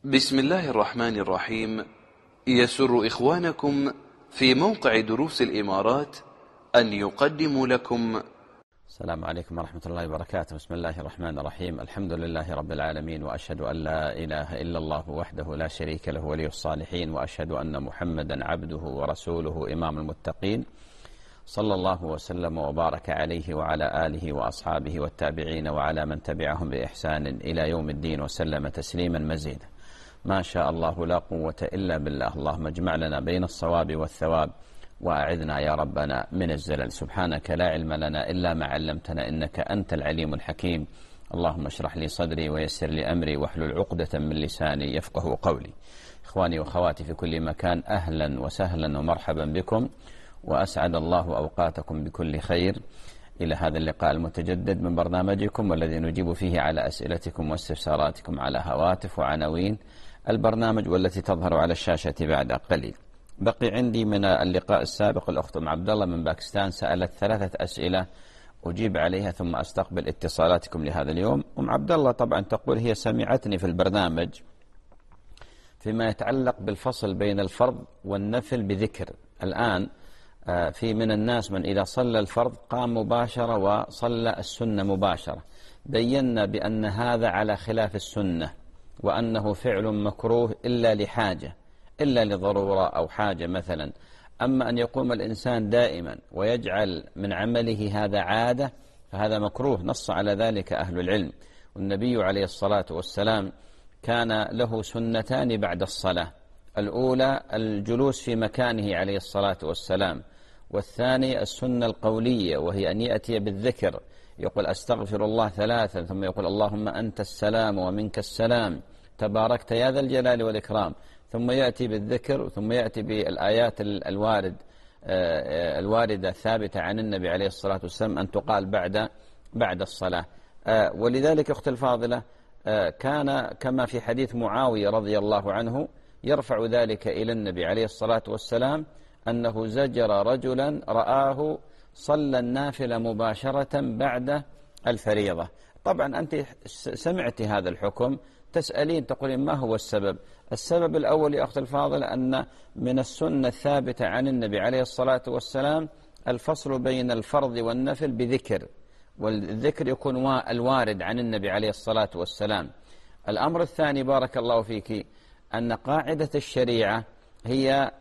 بسم الله الرحمن الرحيم. يسر إخوانكم في موقع دروس الإمارات أن يقدموا لكم. السلام عليكم ورحمة الله وبركاته. بسم الله الرحمن الرحيم. الحمد لله رب العالمين، وأشهد أن لا إله إلا الله وحده لا شريك له ولي الصالحين، وأشهد أن محمدا عبده ورسوله إمام المتقين، صلى الله وسلم وبارك عليه وعلى آله وأصحابه والتابعين وعلى من تبعهم بإحسان إلى يوم الدين، وسلم تسليما مزيدا. ما شاء الله لا قوة إلا بالله. اللهم اجمع لنا بين الصواب والثواب، وأعذنا يا ربنا من الزلل. سبحانك لا علم لنا إلا ما علمتنا، إنك أنت العليم الحكيم. اللهم اشرح لي صدري ويسر لي أمري واحلل عقدة من لساني يفقه قولي. إخواني وأخواتي في كل مكان، أهلا وسهلا ومرحبا بكم، وأسعد الله أوقاتكم بكل خير إلى هذا اللقاء المتجدد من برنامجكم، والذي نجيب فيه على أسئلتكم واستفساراتكم على هواتف وعناوين البرنامج والتي تظهر على الشاشة بعد قليل. بقي عندي من اللقاء السابق الأخت أم عبد الله من باكستان سألت 3 أسئلة أجيب عليها ثم أستقبل اتصالاتكم لهذا اليوم. أم عبد الله طبعا تقول هي سمعتني في البرنامج فيما يتعلق بالفصل بين الفرض والنفل بذكر. الآن في من الناس من إذا صلى الفرض قام مباشرة وصلى السنة مباشرة. بينا بأن هذا على خلاف السنة، وأنه فعل مكروه إلا لحاجة، إلا لضرورة أو حاجة مثلا. أما أن يقوم الإنسان دائما ويجعل من عمله هذا عادة فهذا مكروه، نص على ذلك أهل العلم. والنبي عليه الصلاة والسلام كان له سنتان بعد الصلاة: الأولى الجلوس في مكانه عليه الصلاة والسلام، والثاني السنة القولية، وهي أن يأتي بالذكر، يقول أستغفر الله 3، ثم يقول اللهم أنت السلام ومنك السلام تباركت يا ذا الجلال والإكرام، ثم يأتي بالذكر، ثم يأتي بالآيات الواردة الثابتة عن النبي عليه الصلاة والسلام أن تقال بعد الصلاة. ولذلك أخت الفاضلة كان كما في حديث معاوية رضي الله عنه يرفع ذلك إلى النبي عليه الصلاة والسلام أنه زجر رجلا رآه صلى النافلة مباشرة بعد الفريضة. طبعا أنت سمعت هذا الحكم، تسألين تقولين ما هو السبب؟ السبب الأول يا أخت الفاضل أن من السنة الثابتة عن النبي عليه الصلاة والسلام الفصل بين الفرض والنفل بذكر، والذكر يكون الوارد عن النبي عليه الصلاة والسلام. الأمر الثاني بارك الله فيك أن قاعدة الشريعة هي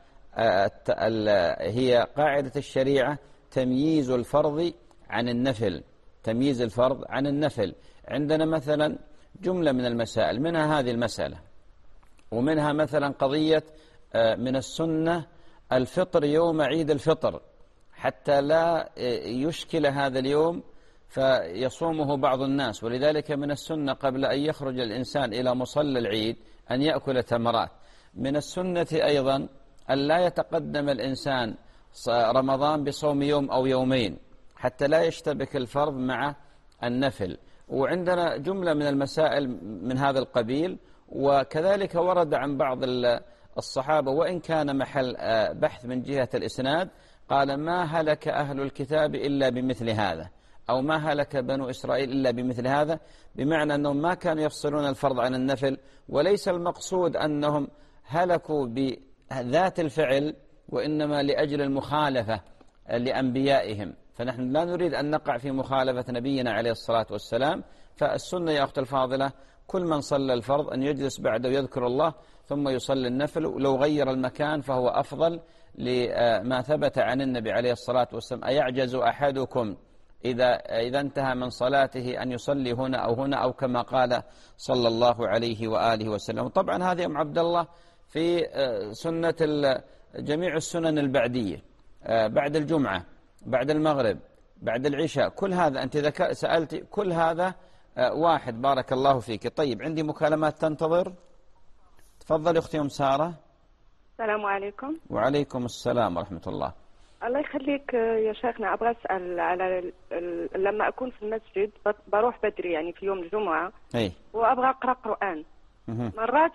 قاعدة الشريعة تمييز الفرض عن النفل، تمييز الفرض عن النفل. عندنا مثلا جملة من المسائل، منها هذه المسألة، ومنها مثلا قضية من السنة الفطر يوم عيد الفطر حتى لا يشكل هذا اليوم فيصومه بعض الناس، ولذلك من السنة قبل أن يخرج الإنسان إلى مصلى العيد أن يأكل تمرات. من السنة أيضا أن لا يتقدم الإنسان رمضان بصوم يوم أو يومين حتى لا يشتبك الفرض مع النفل. وعندنا جملة من المسائل من هذا القبيل. وكذلك ورد عن بعض الصحابة وإن كان محل بحث من جهة الإسناد، قال ما هلك أهل الكتاب إلا بمثل هذا، أو ما هلك بنو إسرائيل إلا بمثل هذا، بمعنى أنهم ما كانوا يفصلون الفرض عن النفل. وليس المقصود أنهم هلكوا بذات الفعل، وإنما لأجل المخالفة لأنبيائهم، فنحن لا نريد أن نقع في مخالفة نبينا عليه الصلاة والسلام. فالسنة يا أخت الفاضلة كل من صلى الفرض أن يجلس بعده يذكر الله ثم يصلي النفل، ولو غير المكان فهو أفضل لما ثبت عن النبي عليه الصلاة والسلام: أيعجز أحدكم إذا انتهى من صلاته أن يصلي هنا أو هنا، أو كما قال صلى الله عليه وآله وسلم. طبعا هذه أم عبد الله في سنة جميع السنن البعدية، بعد الجمعة، بعد المغرب، بعد العشاء، كل هذا أنت سألت كل هذا واحد. بارك الله فيك. طيب عندي مكالمات تنتظر، تفضل أختي أم سارة. السلام عليكم. وعليكم السلام ورحمة الله. الله يخليك يا شيخنا، أبغى أسأل على لما أكون في المسجد بروح بدري يعني في يوم الجمعة، وأبغى أقرأ قرآن. مرات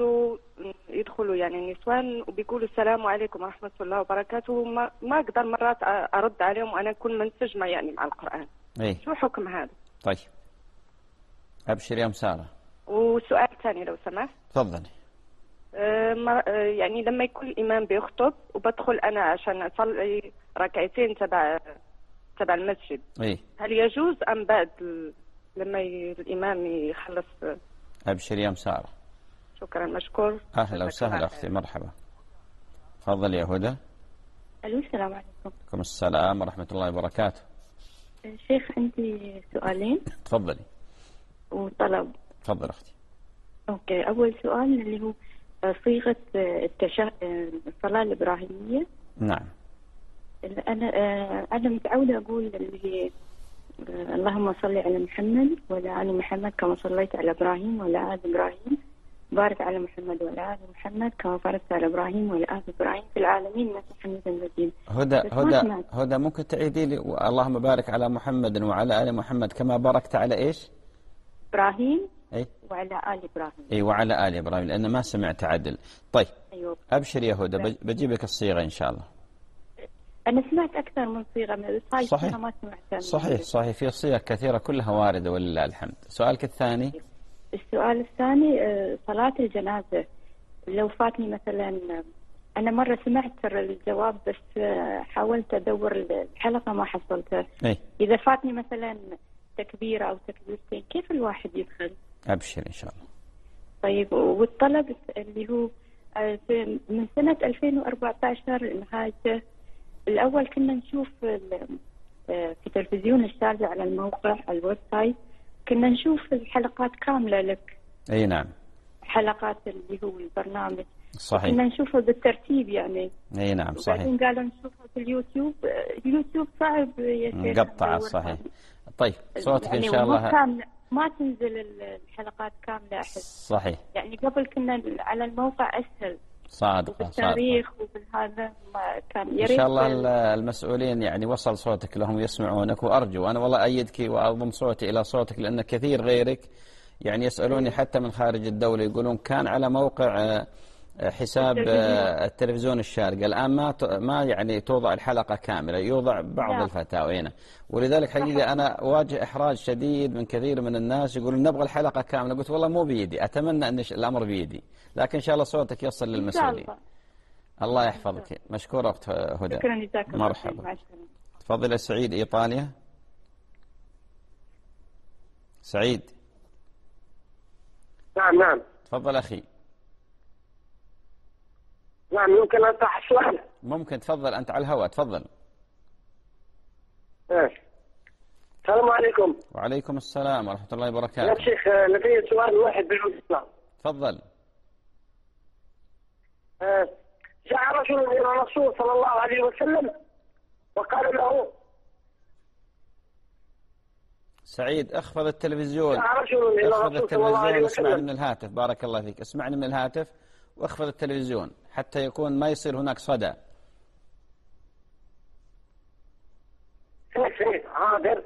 يدخلوا يعني نسوان وبيقولوا السلام عليكم ورحمة الله وبركاته، ما أقدر مرات أرد عليهم وأنا أكون منسجمة يعني مع القرآن. شو حكم هذا؟ طيب أبشر يا أم سارة. وسؤال ثاني لو سمحت. تفضلي. يعني لما يكون الإمام بيخطب وبدخل أنا عشان أصلي ركعتين تبع المسجد، هل يجوز أم بعد لما الإمام يخلص؟ أبشر يا مسارة. شكرا مشكور. أهلا وسهلا أختي، مرحبا. تفضل يا هدى. ألو السلام عليكم. وعليكم السلام ورحمة الله وبركاته. شيخ عندي سؤالين. تفضلي. وطلب. تفضل أختي. أوكي، أول سؤال اللي هو صيغة الصلاة الإبراهيمية. نعم. أنا متعودة أقول اللي هي اللهم صل على محمد وعلى آل محمد كما صليت على إبراهيم وعلى آل إبراهيم، بارك على محمد وعلى آل محمد كما باركت على إبراهيم وعلى آل إبراهيم في العالمين إنك حميد مجيد. هدى ممكن تعيدي لي اللهم بارك على محمد وعلى آل محمد كما باركت على إيش؟ إبراهيم. أي. وعلى آل إبراهيم. أي وعلى آل إبراهيم، لأن ما سمعت عدل. طيب. أيوه. أبشر يا هدى، بجيب لك الصيغة إن شاء الله. أنا سمعت أكثر من صيغة، بس صحيح. ما سمعتها. صحيح في صيغ كثيرة كلها واردة ولله الحمد. سؤالك الثاني. السؤال الثاني صلاة الجنازة لو فاتني مثلا، أنا مرة سمعت الجواب بس حاولت أدور الحلقة ما حصلتها. إذا فاتني مثلا تكبيرة أو تكبيرتين كيف الواحد يدخل؟ أبشر إن شاء الله. طيب، والطلب اللي هو من سنة 2014 لنهايته، الأول كنا نشوف في تلفزيون الشارجة على الموقع الويب سايت كنا نشوف الحلقات كاملة لك. أي نعم. حلقات اللي هو البرنامج. صحيح. كنا نشوفها بالترتيب يعني. أي نعم صحيح. وبعدين قالوا نشوفها في اليوتيوب. اليوتيوب صعب يا شيخ. مقطعة صحيح. طيب صوتك يعني إن شاء الله. ما تنزل الحلقات كاملة أحس. صحيح. يعني قبل كنا على الموقع أسهل. صادقة. وبالتاريخ وبالهذا ما كان. إن شاء الله المسؤولين يعني وصل صوتك لهم يسمعونك، وأرجو أنا والله أيدك وأضم صوتي إلى صوتك، لأن كثير غيرك يعني يسألوني حتى من خارج الدولة يقولون كان على موقع حساب التلفزيون الشارقة، الآن ما يعني توضع الحلقة كاملة، يوضع بعض الفتاوى هنا، ولذلك حقيقة أنا أواجه إحراج شديد من كثير من الناس يقولون نبغى الحلقة كاملة. قلت والله مو بيدي، أتمنى أن الأمر بيدي، لكن إن شاء الله صوتك يصل للمسؤولين. الله يحفظك. مشكورة أخت هدى. شكرا جزاك الله. مرحبا. تفضل يا سعيد إيطاليا. سعيد. نعم. تفضل أخي. نعم، يمكن أن أطرح السؤال؟ ممكن، تفضل أنت على الهواء، تفضل. السلام عليكم. وعليكم السلام ورحمة الله وبركاته. يا شيخ لدي سؤال واحد بالإسلام. تفضل. جاء رجل إلى الرسول صلى الله عليه وسلم وقال له. سعيد اخفض التلفزيون. جاء رجل إلى الرسول صلى الله عليه وسلم. اسمعني من الهاتف، بارك الله فيك، اسمعني من الهاتف واخفض التلفزيون حتى يكون ما يصير هناك صدى. حاضر.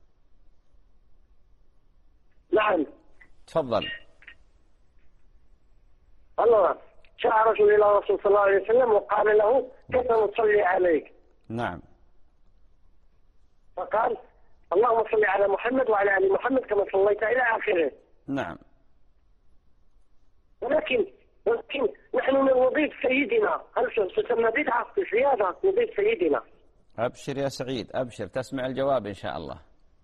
نعم. تفضل. الله. جاء رجل إلى الرسول صلى الله عليه وسلم وقال له كيف نصلي عليك؟ نعم. فقال اللهم صل على محمد وعلى آل محمد كما صليت إلى آخره. نعم. ولكن نحن نضيف سيدنا، هل تسمى بدعة بزيادة نضيف سيدنا؟ أبشر يا سعيد، أبشر، تسمع الجواب إن شاء الله.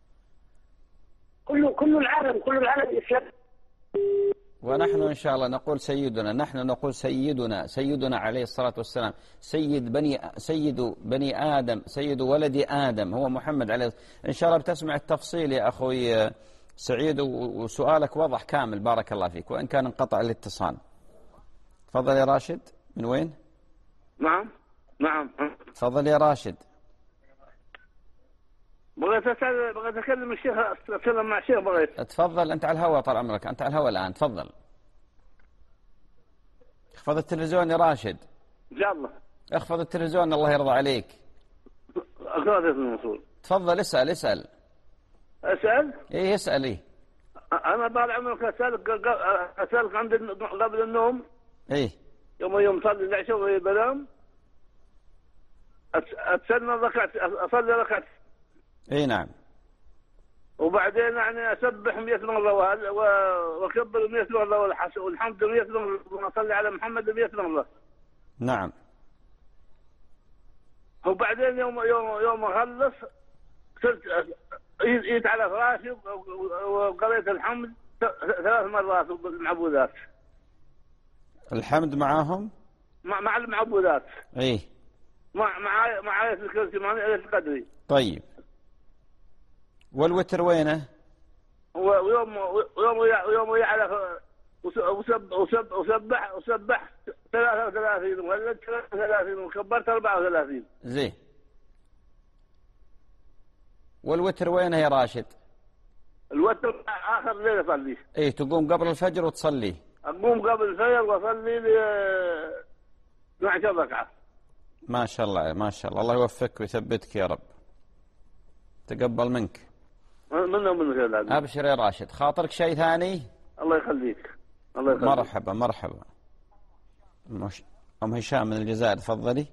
كل العالم إسلام. ونحن إن شاء الله نقول سيدنا، نحن نقول سيدنا عليه الصلاة والسلام، سيد بني آدم، سيد ولد آدم هو محمد عليه. إن شاء الله بتسمع التفصيل يا أخوي سعيد، وسؤالك وضح كامل بارك الله فيك، وإن كان انقطع الاتصال. تفضل يا راشد. من وين؟ نعم. تفضل يا راشد. بغيت أكلم الشيخ، أتكلم مع الشيخ بغيت. تفضل أنت على الهواء، طال عمرك أنت على الهواء الآن، تفضل. اخفض التلفزيون يا راشد. يلا. اخفض التلفزيون الله يرضى عليك. أخذت الموصول. تفضل اسأل. أسأل؟ إيه اسأل. إيه أنا طال عمرك أسألك عند قبل النوم. إيه يوم صلي العشاء وبنام أصلي ركعت. إيه نعم. وبعدين يعني أسبح 100 مرة وأكبر 100 مرة والحمد 100 مرة ونصلي على محمد 100 مرة. نعم. وبعدين يوم أخلص صرت جيت على فراشي وقريت الحمد 3 مرات بالمعبودات. الحمد معاهم؟ مع المعبودات. ايه. مع آية الكرسي، مع آية القدري. طيب. والوتر وينه؟ ويوم على وسبح 33 وولد 33 وكبرت 34. زين. والوتر وينه يا راشد؟ الوتر آخر ليلة أصلي. ايه، تقوم قبل الفجر وتصلي؟ أقوم قبل الفجر وأصلي لي 12 ركعة. ما شاء الله ما شاء الله، الله يوفقك ويثبتك يا رب. تقبل منك. منك يا لازم. أبشر يا راشد. خاطرك شيء ثاني؟ الله يخليك. الله يخليك. مرحبا مرحبا. أم هشام من الجزائر، تفضلي.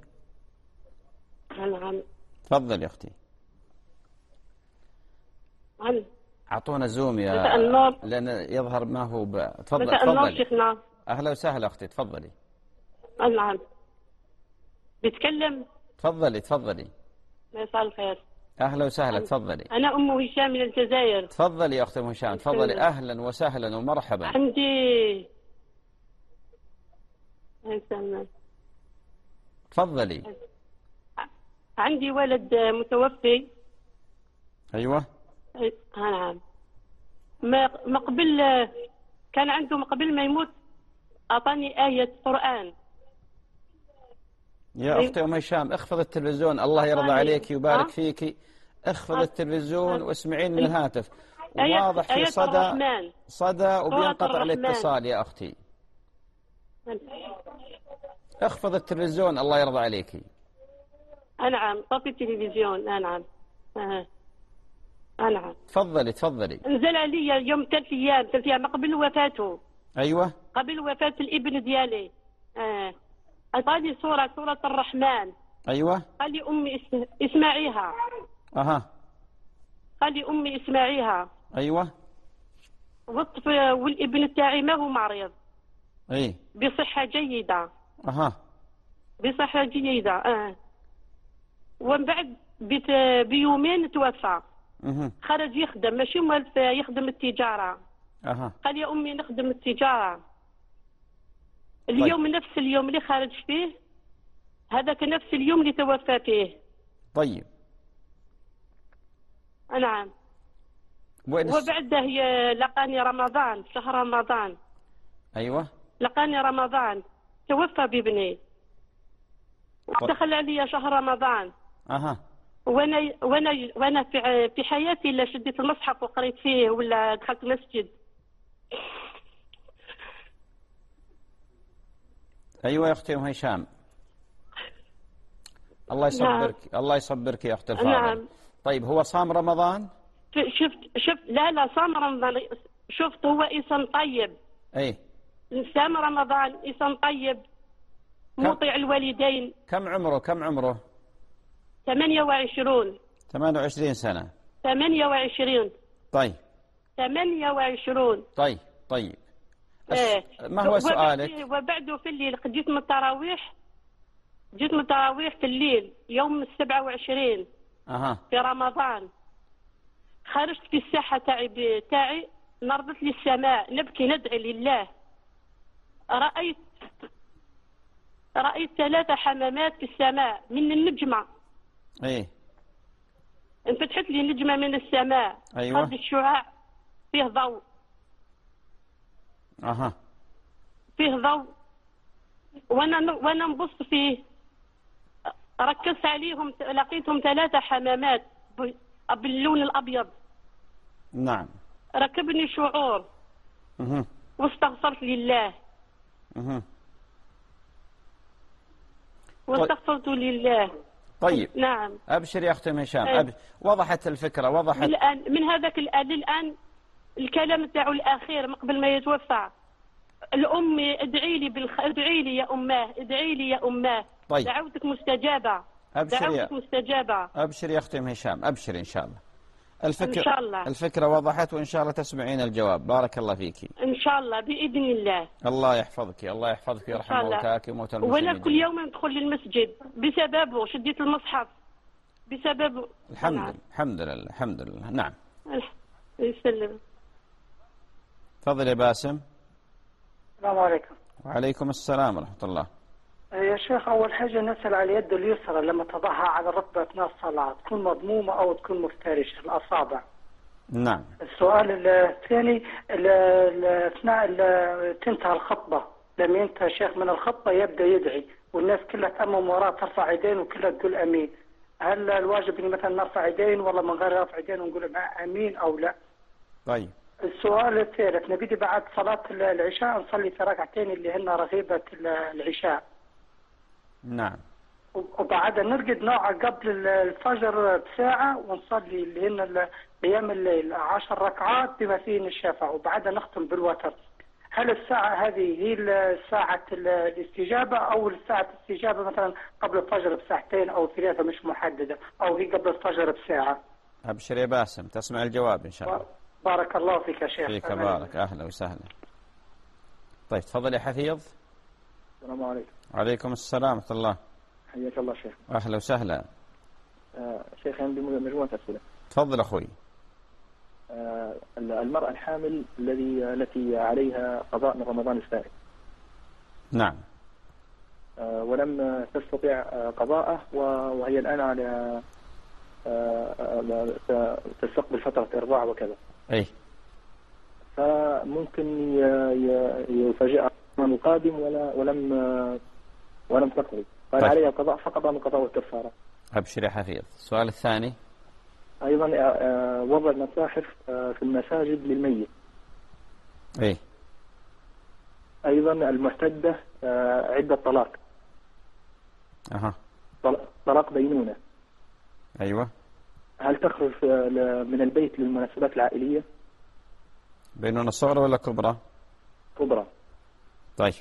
نعم. تفضلي يا أختي. هل أعطونا زوم يا مساء النور. لأن يظهر ما هو تفضل. مساء النور شيخنا. أهلا وسهلا أختي، تفضلي. نعم. بيتكلم. تفضلي. مساء الخير. أهلا وسهلا، تفضلي. أنا أم هشام من الجزائر. تفضلي يا أختي أم هشام، تفضلي. أهلا وسهلا ومرحبا. عندي تفضلي. عندي ولد متوفي. أيوة. نعم. ما قبل كان عنده، ما قبل ما يموت أعطاني آية قرآن. يا أختي أم هشام، اخفض التلفزيون، الله يرضى عليك ويبارك فيك. اخفض التلفزيون واسمعين من الهاتف. واضح في صدى وبينقطع الاتصال يا أختي. اخفض التلفزيون، الله يرضى عليك. نعم. طفي التلفزيون. نعم. نعم. تفضلي. نزل علي يوم 3 أيام قبل وفاته. أيوة. قبل وفاة الابن ديالي. أعطاني سورة الرحمن. أيوة. قال لي أمي اسمعيها. قال لي أمي اسمعيها. أيوة. والابن تاعي ما هو مريض. أي. بصحة جيدة. بصحة جيدة. ومن بعد بيومين توفى. خرج يخدم، ماشي موالف يخدم التجارة. قال يا أمي نخدم التجارة. اليوم نفس اليوم اللي خرج فيه، هذاك نفس اليوم اللي توفى فيه. طيب. نعم. وبعده لقاني رمضان، شهر رمضان. أيوة. لقاني رمضان، توفى بابني. ودخل علي شهر رمضان. وانا في حياتي لا شديت المصحف وقريت فيه ولا دخلت مسجد. ايوه يا اختي ام هشام، الله يصبرك. نعم. الله يصبرك يا اختي الفاضله. نعم. طيب هو صام رمضان؟ شفت لا صام رمضان. شفت هو انسان طيب. اي. صام رمضان، انسان طيب مطيع الوالدين. كم عمره؟ 28. 28 سنة. 28. طيب. 28. طيب. ما هو سؤالك؟ وبعده في الليل جيت من التراويح. في الليل يوم 27 في رمضان. خرجت في الساحة تاعي نرضت للسماء، نبكي ندعي لله. رأيت 3 حمامات في السماء من النجمة. ايه. انفتحت لي نجمة من السماء. ايوه. خرج الشعاع فيه ضوء. فيه ضوء. وانا نبص فيه، ركزت عليهم، لقيتهم 3 حمامات باللون الابيض. نعم. ركبني شعور. واستغفرت لله. واستغفرت لله. طيب. نعم. ابشر يا اختي هشام. وضحت الفكره، وضحت. من هذاك للان الكلام تاعو الاخير من قبل ما يتوفى، الامي ادعي لي يا اماه، ادعي لي يا اماه. طيب. دعوتك مستجابه. ابشر دعوتك مستجابه. ابشر يا اختي هشام، ابشر ان شاء الله. إن شاء الله. الفكرة وضحت، وإن شاء الله تسمعين الجواب. بارك الله فيك. إن شاء الله بإذن الله. الله يحفظك، الله يحفظك ويرحم موتاك وموتى المسلمين. وأنا كل يوم ندخل للمسجد بسببه، شديت المصحف بسبب. الحمد لله. نعم. يسلم. تفضل يا باسم. السلام عليكم. وعليكم السلام ورحمة الله. يا شيخ، أول حاجة نسأل على اليد اليسرى لما تضعها على الركبة أثناء الصلاة تكون مضمومة أو تكون مفترشة الأصابع. نعم. السؤال الثاني، أثناء تنتهي الخطبة، لما ينتهي الشيخ من الخطبة يبدأ يدعي والناس كلها تأمم وراه ترفع يدين وكلها تقول أمين. هل الواجب إني مثلا نرفع يدين ولا من غير رفع يدين ونقول أمين أو لا؟ طيب. السؤال الثالث، نبي بعد صلاة العشاء نصلي في ركعتين اللي هن رغيبة العشاء. نعم. وبعدها نرقد نوع قبل الفجر بساعة ونصلي اللي هن قيام الليل 10 ركعات بما فيه الشفع، وبعدها نختم بالوتر. هل الساعة هذه هي ساعة الاستجابة أو ساعة الاستجابة مثلا قبل الفجر بساعتين أو 3 مش محددة، أو هي قبل الفجر بساعة؟ أبشر يا باسم، تسمع الجواب إن شاء الله. بارك الله فيك يا شيخ. فيك بارك، أهلا وسهلا. طيب تفضل يا حفيظ. السلام عليكم. وعليكم السلام ورحمة الله. حياك الله شيخ. أهلا وسهلا. شيخ عندي مجموعة أسئلة. تفضل أخوي. المرأة الحامل التي عليها قضاء من رمضان الفائت. نعم. ولم تستطيع قضاءه وهي الآن على تستقبل فترة إرضاع وكذا. أي. فممكن يفاجئها الرمضان القادم ولم تقضي. قال عليها قضاء فقط من قضاء والكفارة. أبشر يا حفيظ. السؤال الثاني أيضا وضع المصاحف في المساجد للميت. إيه. أيضا المعتدة عدة طلاق. طلاق بينونة. أيوة. هل تخرج من البيت للمناسبات العائلية؟ بينونة صغرى ولا كبرى؟ كبرى. طيب.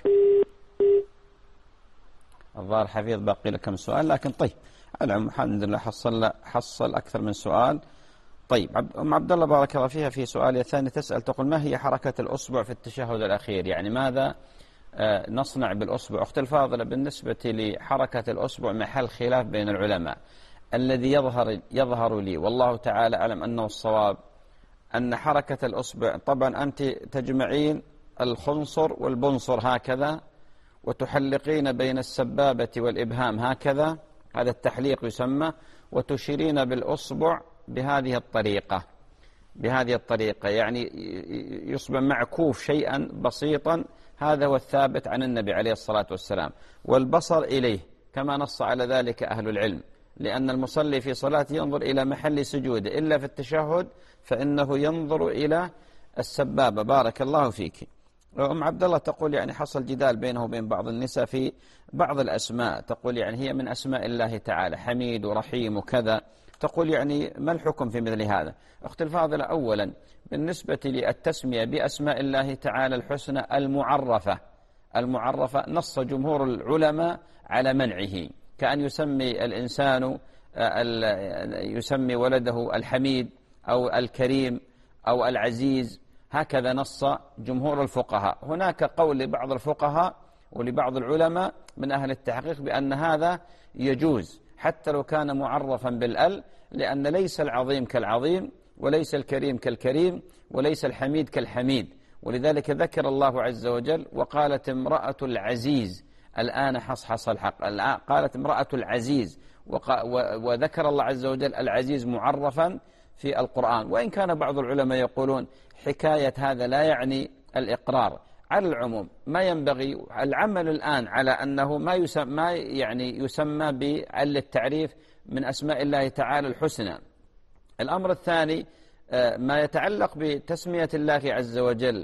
الظاهر حفيظ باقي لك كم سؤال، لكن طيب الحمد لله حصل أكثر من سؤال. طيب أم عبد الله بارك الله فيها، في سؤال الثاني تسأل تقول ما هي حركة الأصبع في التشهد الأخير؟ يعني ماذا نصنع بالأصبع؟ أختي الفاضلة، بالنسبة لحركة الأصبع محل خلاف بين العلماء. الذي يظهر لي والله تعالى أعلم أنه الصواب أن حركة الأصبع، طبعا أنت تجمعين الخنصر والبنصر هكذا وتحلقين بين السبابة والإبهام هكذا، هذا التحليق يسمى، وتشيرين بالأصبع بهذه الطريقة، يعني يصبح معكوف شيئا بسيطا. هذا هو الثابت عن النبي عليه الصلاة والسلام، والبصر إليه كما نص على ذلك أهل العلم، لأن المصلي في صلاته ينظر إلى محل سجوده، إلا في التشهد فإنه ينظر إلى السبابة. بارك الله فيك. أم عبد الله تقول يعني حصل جدال بينه وبين بعض النساء في بعض الأسماء، تقول يعني هي من أسماء الله تعالى حميد ورحيم وكذا، تقول يعني ما الحكم في مثل هذا؟ أختي الفاضلة، أولا بالنسبة للتسمية بأسماء الله تعالى الحسنى المعرفة نص جمهور العلماء على منعه، كأن يسمي الإنسان يسمي ولده الحميد أو الكريم أو العزيز، هكذا نص جمهور الفقهاء. هناك قول لبعض الفقهاء ولبعض العلماء من أهل التحقيق بأن هذا يجوز حتى لو كان معرفا بالأل، لأن ليس العظيم كالعظيم وليس الكريم كالكريم وليس الحميد كالحميد. ولذلك ذكر الله عز وجل وقالت امرأة العزيز، الآن حصحص الحق، قالت امرأة العزيز، وذكر الله عز وجل العزيز معرفا في القرآن. وإن كان بعض العلماء يقولون حكاية هذا لا يعني الإقرار. على العموم ما ينبغي العمل الآن على أنه ما يسمى بعل التعريف من أسماء الله تعالى الحسنى. الأمر الثاني ما يتعلق بتسمية الله عز وجل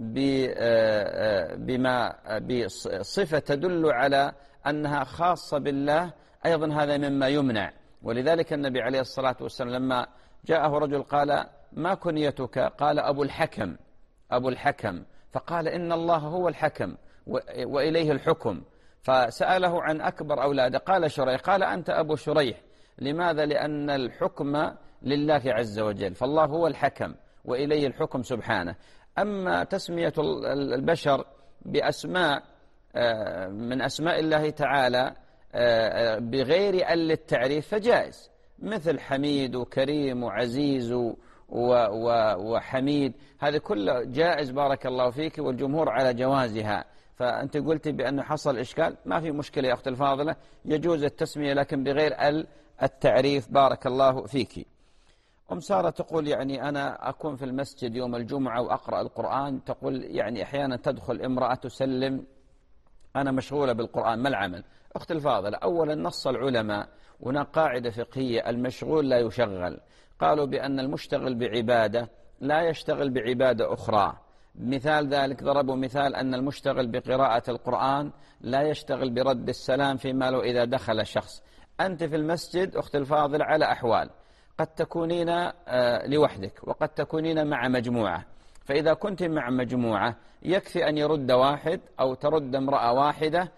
بصفة تدل على أنها خاصة بالله، أيضا هذا مما يمنع. ولذلك النبي عليه الصلاة والسلام لما جاءه رجل قال ما كنيتك؟ قال أبو الحكم، فقال إن الله هو الحكم وإليه الحكم. فسأله عن أكبر أولاده، قال شريح، قال أنت أبو شريح. لماذا؟ لأن الحكم لله عز وجل، فالله هو الحكم وإليه الحكم سبحانه. أما تسمية البشر بأسماء من أسماء الله تعالى بغير ال التعريف فجائز، مثل حميد وكريم وعزيز وحميد، هذا كله جائز بارك الله فيك، والجمهور على جوازها. فأنت قلت بأنه حصل إشكال، ما في مشكلة يا أخت الفاضلة، يجوز التسمية لكن بغير التعريف بارك الله فيك. سارة تقول يعني أنا أكون في المسجد يوم الجمعة وأقرأ القرآن، تقول يعني أحيانا تدخل امرأة تسلم، أنا مشغولة بالقرآن، ما العمل؟ أخت الفاضلة، أولا نص العلماء هنا قاعدة فقهية: المشغول لا يشغل. قالوا بأن المشتغل بعبادة لا يشتغل بعبادة أخرى. مثال ذلك ضربوا مثال أن المشتغل بقراءة القرآن لا يشتغل برد السلام فيما لو إذا دخل شخص. أنت في المسجد أخت الفاضل على أحوال، قد تكونين لوحدك وقد تكونين مع مجموعة، فإذا كنت مع مجموعة يكفي أن يرد واحد أو ترد امرأة واحدة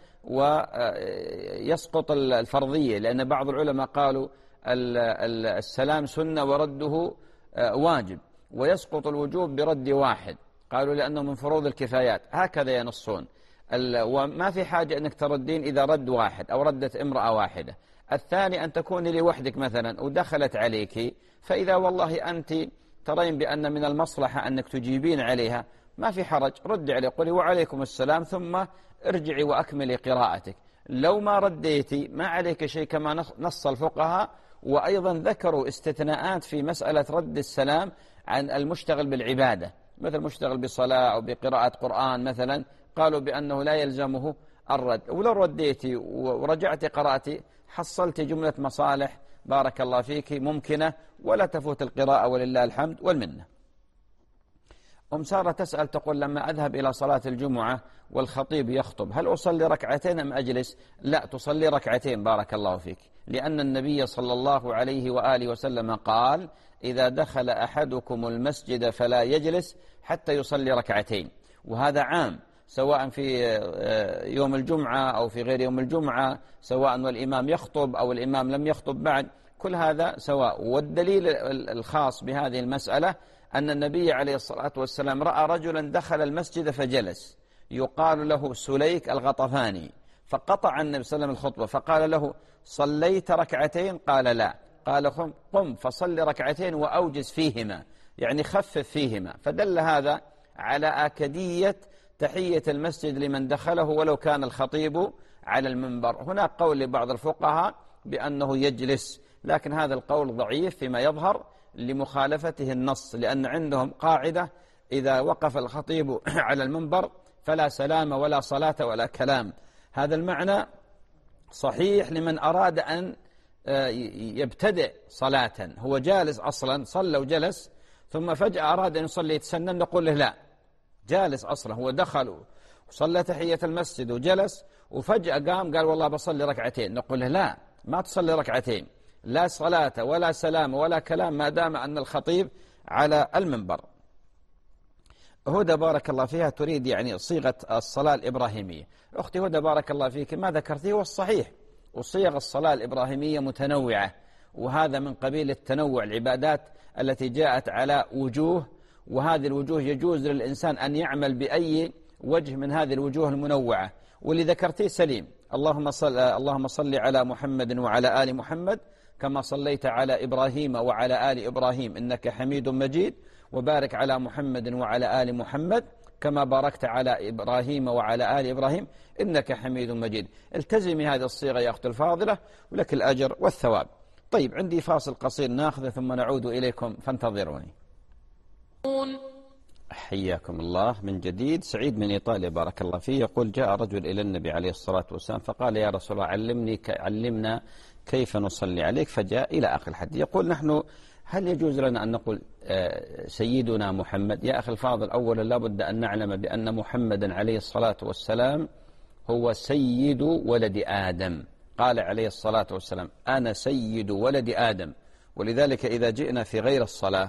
ويسقط الفرضية، لأن بعض العلماء قالوا السلام سنة ورده واجب، ويسقط الوجوب برد واحد، قالوا لأنه من فروض الكفايات، هكذا ينصون. وما في حاجة أنك تردين إذا رد واحد أو ردت امرأة واحدة. الثاني أن تكوني لوحدك مثلا ودخلت عليك، فإذا والله أنت ترين بأن من المصلحة أنك تجيبين عليها، ما في حرج، رد عليه قولي وعليكم السلام ثم ارجعي وأكملي قراءتك. لو ما رديتي ما عليك شيء كما نص الفقهاء. وأيضا ذكروا استثناءات في مسألة رد السلام عن المشتغل بالعبادة، مثل مشتغل بصلاة أو بقراءة قرآن مثلا، قالوا بأنه لا يلزمه الرد، ولو رديتي ورجعتي قرأتي حصلت جملة مصالح بارك الله فيك ممكنة ولا تفوت القراءة ولله الحمد والمنة. سارة تسأل تقول لما أذهب إلى صلاة الجمعة والخطيب يخطب هل أصلي ركعتين أم أجلس؟ لا، تصلي ركعتين بارك الله فيك، لأن النبي صلى الله عليه وآله وسلم قال إذا دخل أحدكم المسجد فلا يجلس حتى يصلي ركعتين، وهذا عام سواء في يوم الجمعة أو في غير يوم الجمعة، سواء والإمام يخطب أو الإمام لم يخطب بعد، كل هذا سواء. والدليل الخاص بهذه المسألة أن النبي عليه الصلاة والسلام رأى رجلا دخل المسجد فجلس يقال له سليك الغطفاني، فقطع النبي صلى الله عليه وسلم الخطبة فقال له صليت ركعتين؟ قال لا، قال قم فصل ركعتين وأوجز فيهما، يعني خفف فيهما. فدل هذا على آكدية تحية المسجد لمن دخله ولو كان الخطيب على المنبر. هناك قول لبعض الفقهاء بأنه يجلس، لكن هذا القول ضعيف فيما يظهر لمخالفته النص، لأن عندهم قاعدة إذا وقف الخطيب على المنبر فلا سلام ولا صلاة ولا كلام. هذا المعنى صحيح لمن أراد أن يبتدئ صلاة، هو جالس أصلا صلى وجلس ثم فجأة أراد أن يصلي يتسنن، نقول له لا، جالس أصلا هو دخل وصلى تحية المسجد وجلس وفجأة قام قال والله بصلي ركعتين، نقول له لا، ما تصلي ركعتين، لا صلاة ولا سلام ولا كلام ما دام أن الخطيب على المنبر. هدى بارك الله فيها تريد يعني صيغة الصلاة الإبراهيمية. أختي هدى بارك الله فيك ما ذكرتيه والصحيح، وصيغ الصلاة الإبراهيمية متنوعة، وهذا من قبيل التنوع، العبادات التي جاءت على وجوه، وهذه الوجوه يجوز للإنسان أن يعمل بأي وجه من هذه الوجوه المنوعة، واللي ذكرتيه سليم. اللهم صل على محمد وعلى آل محمد كما صليت على إبراهيم وعلى آل إبراهيم إنك حميد مجيد، وبارك على محمد وعلى آل محمد كما باركت على إبراهيم وعلى آل إبراهيم إنك حميد مجيد. التزمي هذه الصيغة يا أخت الفاضلة ولك الأجر والثواب. طيب عندي فاصل قصير ناخذه ثم نعود إليكم فانتظروني. حياكم الله من جديد. سعيد من إيطاليا بارك الله فيه يقول جاء رجل إلى النبي عليه الصلاة والسلام فقال يا رسول الله علمنا كيف نصلي عليك، فجاء إلى آخر الحديث. يقول نحن هل يجوز لنا أن نقول سيدنا محمد؟ يا أخي الفاضل، أولا لابد أن نعلم بأن محمدا عليه الصلاة والسلام هو سيد ولد آدم، قال عليه الصلاة والسلام أنا سيد ولد آدم. ولذلك إذا جئنا في غير الصلاة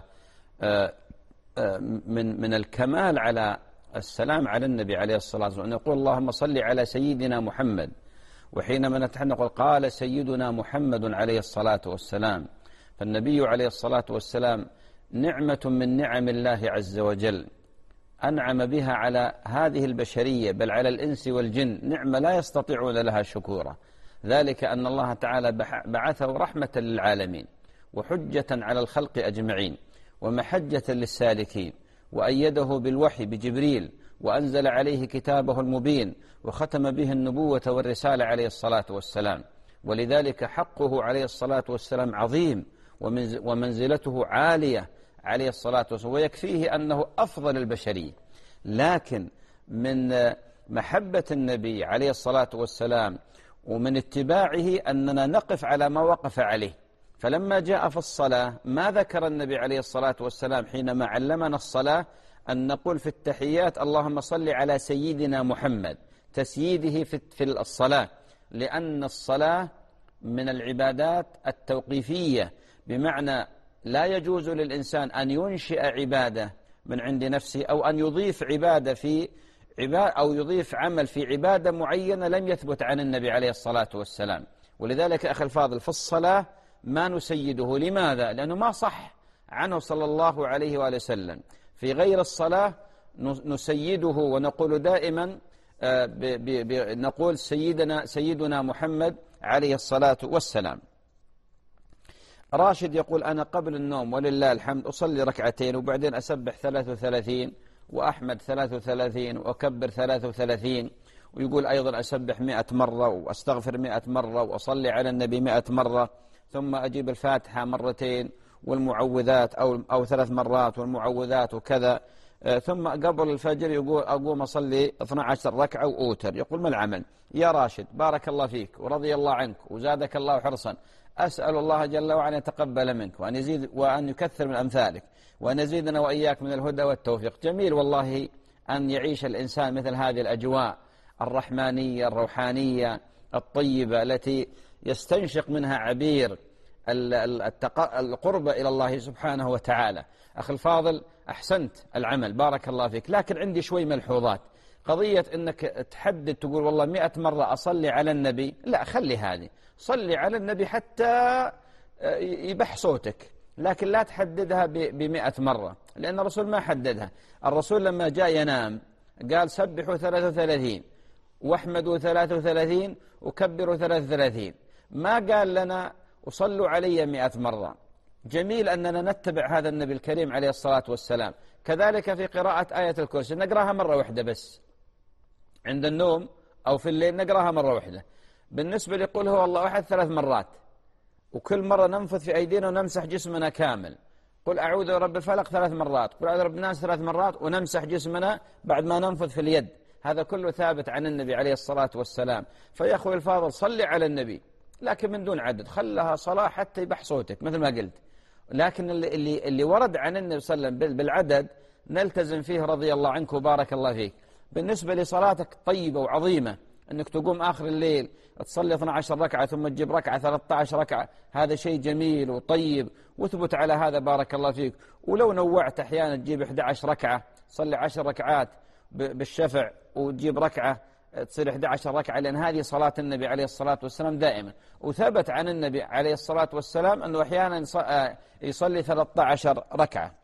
من الكمال على السلام على النبي عليه الصلاة والسلام أن يقول اللهم صل على سيدنا محمد، وحينما نتحدث نقول قال سيدنا محمد عليه الصلاة والسلام. فالنبي عليه الصلاة والسلام نعمة من نعم الله عز وجل أنعم بها على هذه البشرية، بل على الإنس والجن، نعمة لا يستطيعون لها شكورا. ذلك أن الله تعالى بعثه رحمة للعالمين وحجة على الخلق أجمعين ومحجة للسالكين، وأيده بالوحي بجبريل، وأنزل عليه كتابه المبين، وختم به النبوة والرسالة عليه الصلاة والسلام. ولذلك حقه عليه الصلاة والسلام عظيم ومنزلته عالية عليه الصلاة والسلام، ويكفيه أنه أفضل البشرية. لكن من محبة النبي عليه الصلاة والسلام ومن اتباعه أننا نقف على ما وقف عليه. فلما جاء في الصلاة ما ذكر النبي عليه الصلاة والسلام حينما علمنا الصلاة أن نقول في التحيات اللهم صل على سيدنا محمد، تسييده في الصلاة، لأن الصلاة من العبادات التوقيفية، بمعنى لا يجوز للإنسان أن ينشئ عبادة من عند نفسه أو أن يضيف عبادة في أو يضيف عمل في عبادة معينة لم يثبت عن النبي عليه الصلاة والسلام. ولذلك أخي الفاضل في الصلاة ما نسيده. لماذا؟ لأنه ما صح عنه صلى الله عليه وآله وسلم. في غير الصلاة نسيده ونقول دائما نقول سيدنا محمد عليه الصلاة والسلام. راشد يقول أنا قبل النوم ولله الحمد أصلي ركعتين وبعدين أسبح 33 وأحمد 33 وأكبر 33، ويقول أيضا أسبح 100 مرة وأستغفر 100 مرة وأصلي على النبي 100 مرة، ثم أجيب الفاتحة مرتين والمعوذات أو 3 مرات والمعوذات وكذا، ثم قبل الفجر يقول أقوم أصلي 12 ركعة وأوتر. يقول ما العمل؟ يا راشد بارك الله فيك ورضي الله عنك وزادك الله حرصا، أسأل الله جل وعلا يتقبل منك وأن يزيد وأن يكثر من أمثالك وأن يزيدنا وإياك من الهدى والتوفيق. جميل والله أن يعيش الإنسان مثل هذه الأجواء الرحمانية الروحانية الطيبة التي يستنشق منها عبير القرب إلى الله سبحانه وتعالى. أخي الفاضل أحسنت العمل بارك الله فيك، لكن عندي شوي ملحوظات. قضية أنك تحدد تقول والله 100 مرة أصلي على النبي، لا خلي هذه، صلي على النبي حتى يبح صوتك، لكن لا تحددها ب100 مرة، لأن الرسول ما حددها. الرسول لما جاء ينام قال سبحوا 33 واحمدوا 33 وكبروا 33، ما قال لنا وصلوا علي 100 مرة. جميل أننا نتبع هذا النبي الكريم عليه الصلاة والسلام. كذلك في قراءة آية الكرسي نقراها مرة واحدة بس عند النوم أو في الليل، نقراها مرة واحدة. بالنسبة لقل هو الله أحد 3 مرات، وكل مرة ننفث في أيدينا ونمسح جسمنا كامل. قل أعوذ برب الفلق 3 مرات، قل أعوذ برب الناس 3 مرات، ونمسح جسمنا بعد ما ننفث في اليد. هذا كله ثابت عن النبي عليه الصلاة والسلام. فيا أخوي الفاضل صلي على النبي لكن من دون عدد، خلها صلاة حتى يبح صوتك مثل ما قلت. لكن اللي ورد عن النبي صلى الله عليه وسلم بالعدد نلتزم فيه رضي الله عنك وبارك الله فيك. بالنسبة لصلاتك طيبة وعظيمة أنك تقوم آخر الليل تصلي 12 ركعة ثم تجيب ركعة 13 ركعة، هذا شيء جميل وطيب وثبت على هذا بارك الله فيك. ولو نوعت أحيانا تجيب 11 ركعة، صلي 10 ركعات بالشفع وتجيب ركعة تصير 11 ركعة، لأن هذه صلاة النبي عليه الصلاة والسلام دائما. وثبت عن النبي عليه الصلاة والسلام أنه أحيانا يصلي 13 ركعة.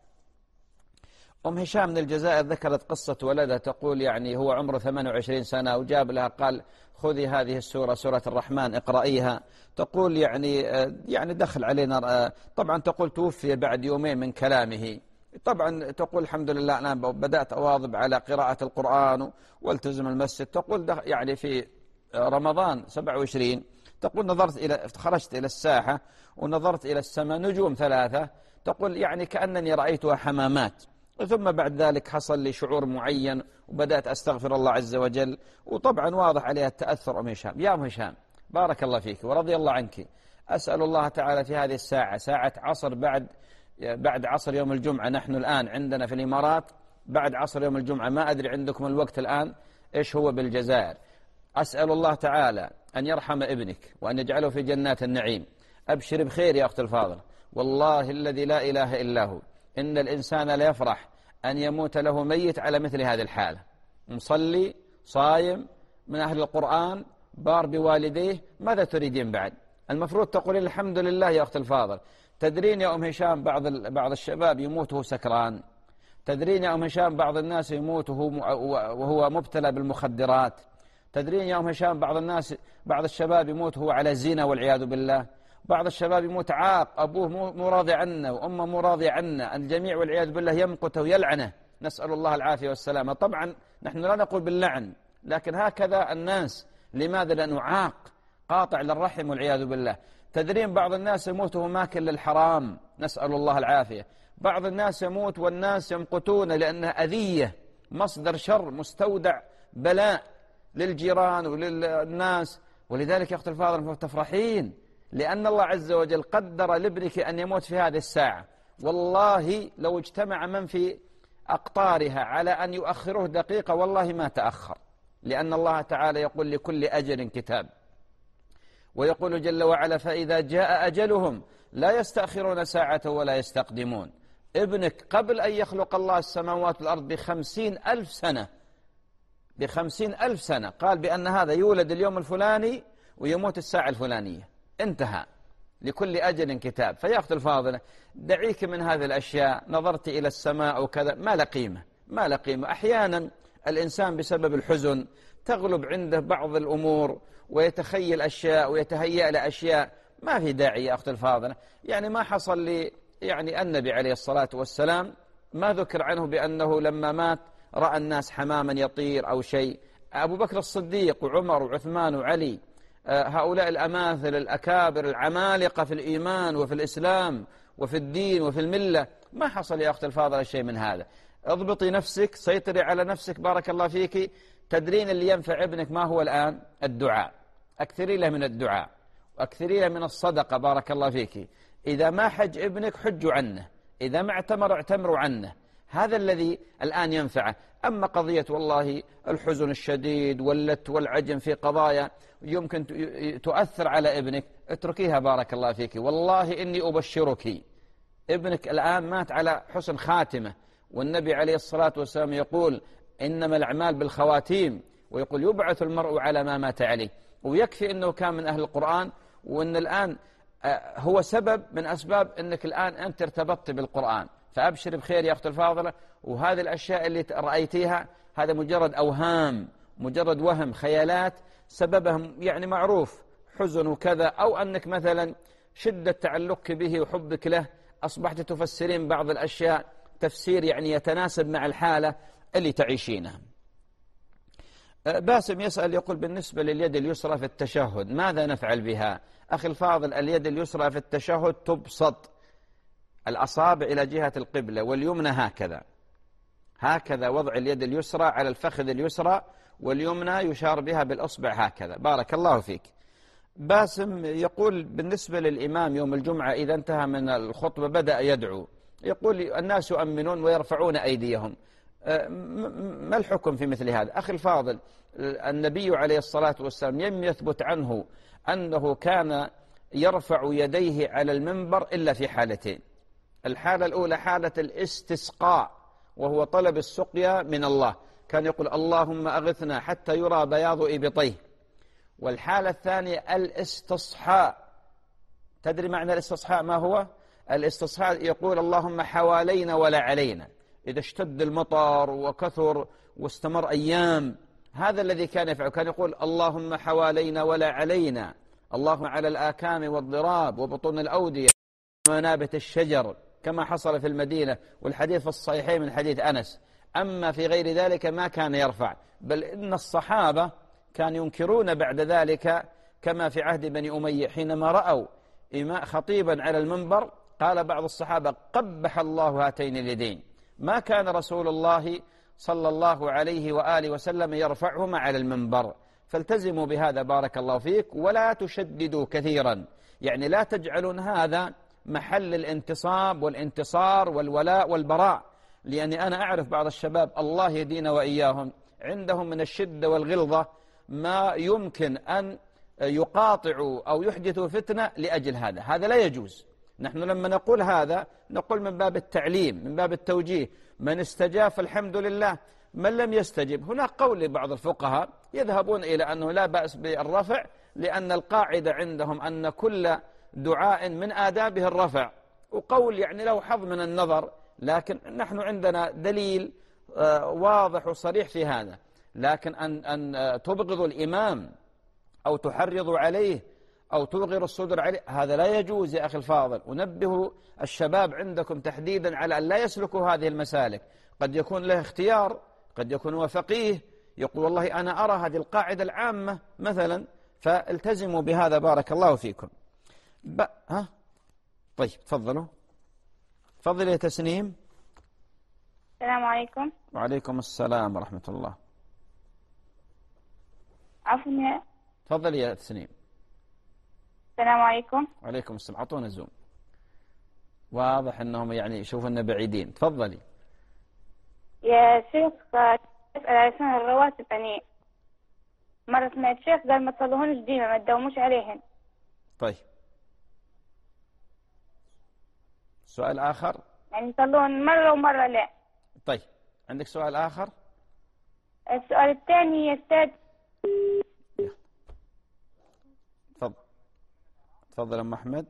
أم هشام من الجزائر ذكرت قصة ولدها، تقول يعني هو عمره 28 سنة وجاب لها قال خذي هذه السورة سورة الرحمن اقرأيها. تقول يعني دخل علينا، طبعا تقول توفي بعد يومين من كلامه. طبعا تقول الحمد لله أنا بدأت أواظب على قراءة القرآن والتزم المسجد. تقول يعني في رمضان 27 تقول خرجت إلى الساحة ونظرت إلى السماء نجوم 3، تقول يعني كأنني رأيتها حمامات. ثم بعد ذلك حصل لي شعور معين وبدأت أستغفر الله عز وجل، وطبعا واضح عليها التأثر. أم هشام يا أم هشام بارك الله فيك ورضي الله عنك، أسأل الله تعالى في هذه الساعة ساعة عصر بعد عصر يوم الجمعة، نحن الآن عندنا في الإمارات بعد عصر يوم الجمعة، ما أدري عندكم الوقت الآن إيش هو بالجزائر. أسأل الله تعالى أن يرحم ابنك وأن يجعله في جنات النعيم. أبشر بخير يا أخت الفاضلة، والله الذي لا إله إلا هو إن الإنسان لا يفرح أن يموت له ميت على مثل هذه الحالة، مصلي صايم من أهل القرآن بار بوالديه، ماذا تريدين بعد؟ المفروض تقول الحمد لله يا أخت الفاضل. تدرين يا أم هشام بعض الشباب يموت وهو سكران. تدرين يا أم هشام بعض الناس يموت وهو مبتلى بالمخدرات. تدرين يا أم هشام بعض الشباب يموت وهو على زنا والعياذ بالله. بعض الشباب يموت عاق، أبوه مو راضي عنه وأمه مو راضي عنه، الجميع والعياذ بالله يمقته ويلعنه، نسأل الله العافية والسلامة. طبعا نحن لا نقول باللعن، لكن هكذا الناس. لماذا؟ لأنه عاق قاطع للرحم والعياذ بالله. تدرين بعض الناس يموت وهو ماكل للحرام، نسأل الله العافية. بعض الناس يموت والناس يمقتون لأنها أذية، مصدر شر، مستودع بلاء للجيران وللناس. ولذلك يا أخت الفاضل تفرحين لأن الله عز وجل قدر لابنك أن يموت في هذه الساعة. والله لو اجتمع من في أقطارها على أن يؤخروه دقيقة والله ما تأخر، لأن الله تعالى يقول لكل أجل كتاب، ويقول جل وعلا فإذا جاء أجلهم لا يستأخرون ساعة ولا يستقدمون. ابنك قبل أن يخلق الله السماوات والأرض ب50,000 سنة، ب50,000 سنة قال بأن هذا يولد اليوم الفلاني ويموت الساعة الفلانية، انتهى، لكل أجل كتاب. فيا أخت الفاضلة دعيك من هذه الأشياء، نظرت إلى السماء وكذا ما لا قيمة، ما لا قيمة. أحيانا الإنسان بسبب الحزن تغلب عنده بعض الأمور ويتخيل أشياء ويتهيأ لأشياء ما في داعي يا أخت الفاضلة. يعني ما حصل لي يعني النبي عليه الصلاة والسلام ما ذكر عنه بأنه لما مات رأى الناس حماما يطير أو شيء. أبو بكر الصديق وعمر وعثمان وعلي، هؤلاء الأماثل الأكابر العمالقة في الإيمان وفي الإسلام وفي الدين وفي الملة، ما حصل يا أخت الفاضلة شيء من هذا. اضبطي نفسك، سيطري على نفسك، بارك الله فيك. تدرين اللي ينفع ابنك ما هو الآن؟ الدعاء. أكثري له من الدعاء وأكثري له من الصدقة، بارك الله فيك. إذا ما حج ابنك حجوا عنه، إذا ما اعتمر اعتمروا عنه، هذا الذي الآن ينفعه. أما قضية والله الحزن الشديد واللت والعجم في قضايا يمكن تؤثر على ابنك، اتركيها بارك الله فيك. والله إني أبشرك، ابنك الآن مات على حسن خاتمة، والنبي عليه الصلاة والسلام يقول إنما الأعمال بالخواتيم، ويقول يبعث المرء على ما مات عليه. ويكفي أنه كان من أهل القرآن، وأن الآن هو سبب من أسباب أنك الآن أنت ارتبطت بالقرآن. فأبشر بخير يا أخت الفاضلة. وهذه الأشياء اللي رأيتيها هذا مجرد أوهام، مجرد وهم، خيالات، سببهم يعني معروف، حزن وكذا، أو أنك مثلا شدة تعلقك به وحبك له أصبحت تفسرين بعض الأشياء تفسير يعني يتناسب مع الحالة اللي تعيشينها. باسم يسأل يقول بالنسبة لليد اليسرى في التشهد ماذا نفعل بها؟ أخي الفاضل، اليد اليسرى في التشهد تبسط الأصابع إلى جهة القبلة، واليمنى هكذا وضع اليد اليسرى على الفخذ اليسرى، واليمنى يشار بها بالأصبع هكذا، بارك الله فيك. باسم يقول بالنسبة للإمام يوم الجمعة إذا انتهى من الخطبة بدأ يدعو، يقول الناس يؤمنون ويرفعون أيديهم، ما الحكم في مثل هذا؟ أخي الفاضل، النبي عليه الصلاة والسلام لم يثبت عنه أنه كان يرفع يديه على المنبر إلا في حالتين. الحالة الأولى حالة الاستسقاء، وهو طلب السقيا من الله، كان يقول اللهم أغثنا حتى يرى بياض إبطيه. والحالة الثانية الاستصحاء. تدري معنى الاستصحاء ما هو؟ الاستصحاء يقول اللهم حوالينا ولا علينا، إذا اشتد المطر وكثر واستمر أيام، هذا الذي كان يفعل، كان يقول اللهم حوالينا ولا علينا، اللهم على الآكام والضراب وبطون الأودية ومنابت الشجر، كما حصل في المدينة، والحديث في الصحيحين من حديث أنس. أما في غير ذلك ما كان يرفع، بل إن الصحابة كانوا ينكرون بعد ذلك، كما في عهد بني أمية حينما رأوا خطيبا على المنبر قال بعض الصحابة قبح الله هاتين اليدين، ما كان رسول الله صلى الله عليه وآله وسلم يرفعهما على المنبر. فالتزموا بهذا بارك الله فيك، ولا تشددوا كثيرا، يعني لا تجعلون هذا محل الانتصاب والانتصار والولاء والبراء. لأني أنا أعرف بعض الشباب الله يهدينا وإياهم عندهم من الشدة والغلظة ما يمكن أن يقاطعوا أو يحدثوا فتنة لأجل هذا لا يجوز. نحن لما نقول هذا نقول من باب التعليم، من باب التوجيه، من استجاب فالحمد لله، من لم يستجب هناك قول لبعض الفقهاء يذهبون إلى أنه لا بأس بالرفع، لأن القاعدة عندهم أن كل دعاء من آدابه الرفع، وقول يعني له حظ من النظر، لكن نحن عندنا دليل واضح وصريح في هذا. لكن أن تبغض الإمام أو تحرض عليه أو تلغر الصدر عليه، هذا لا يجوز يا أخي الفاضل. ونبه الشباب عندكم تحديدا على أن لا يسلكوا هذه المسالك. قد يكون له اختيار، قد يكون هو فقيه يقول والله أنا أرى هذه القاعدة العامة مثلا، فالتزموا بهذا بارك الله فيكم. طيب تفضلوا. تفضل يا تسنيم. السلام عليكم. وعليكم السلام ورحمة الله. عفوا. تفضل يا تسنيم. السلام عليكم. وعليكم السلام. أعطونا زوم. واضح أنهم يعني يشوفنا بعيدين. تفضلي يا شيخ. أسأل على سنة الرواتب. يعني مرة سمعت شيخ قال ما تصلوهنش ديما، ما تداوموش عليهن. طيب سؤال آخر. يعني يصلون مرة ومرة لا. طيب عندك سؤال آخر؟ السؤال الثاني يا أستاذ. تفضل أم أحمد.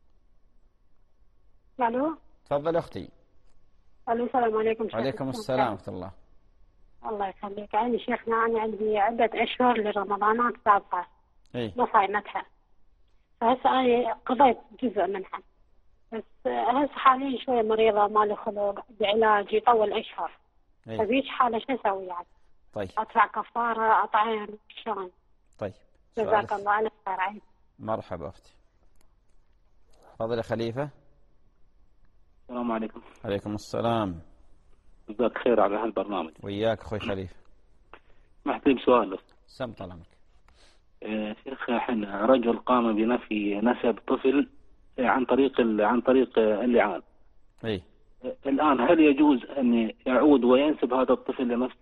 الو. تفضل أختي. الو السلام عليكم. وعليكم السلام ورحمة الله. الله يخليك. عندي شيخنا أنا عندي عدة أشهر لرمضانات سابقة ما صايمتها، فهسه أنا قضيت جزء منها، بس هسه حاليا شوية مريضة مالي خلق بعلاج يطول أشهر. فبيش حالة شو أسوي يعني؟ طيب أدفع كفارة أطعم شلون؟ طيب جزاك الله ألف خير. مرحبا أختي. تفضل يا خليفة. السلام عليكم. عليكم السلام. جزاك خير على هالبرنامج. وياك أخوي خليفة. محتاج سؤال بس. سم طلعك. شيخ احنا رجل قام بنفي نسب طفل عن طريق اللعان. اي الآن هل يجوز أن يعود وينسب هذا الطفل لنفسه؟